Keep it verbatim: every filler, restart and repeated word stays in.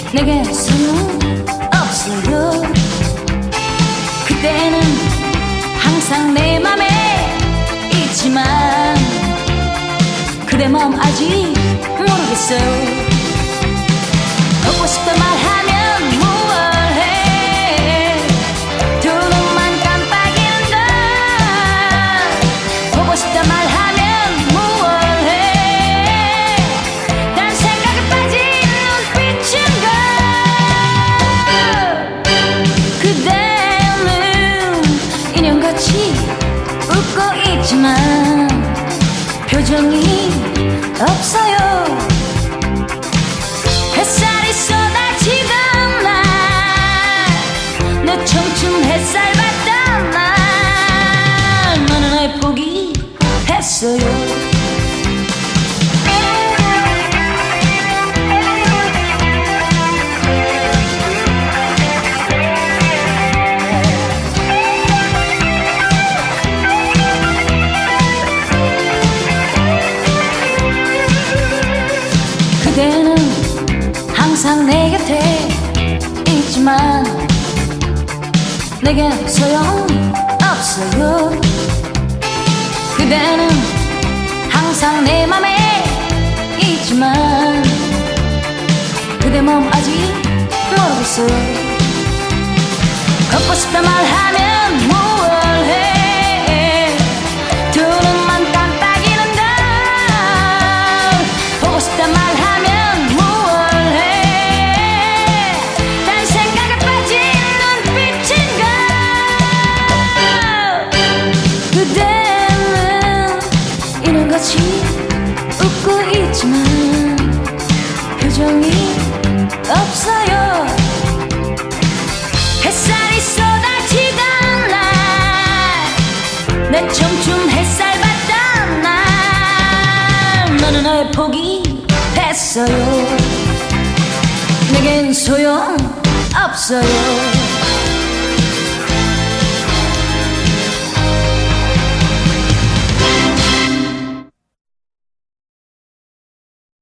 내게 소용없어요. 그때는 항상 내 맘에 있지만 그대 마음 아직 모르겠어요. 보고 싶다 말하면 무얼 해. 두 눈만 깜빡이는 걸. 보고 싶다 말하면 무얼 해. 딴 생각에 빠진 눈빛인 걸. 그대는 인형같이 웃고 있지만 표정이 없어요. 햇살이 쏟아지던 날, 내 청춘 햇살 받던 날, 너는 날 포기했어요. 그대는 항상 내 곁에 있지만 내겐 소용없어요. 그대는 항상 내 맘에 있지만 그대 마음 아직 모르겠어요. 걷고 싶다 말하면 무얼 해. 두 눈만 깜빡이는 걸. 보고 싶다 말하면 같이 웃고 있지만 표정이 없어요. 햇살이 쏟아지던 날, 내 청춘 햇살 받던 날, 너는 날 포기했어요. 내겐 소용없어요.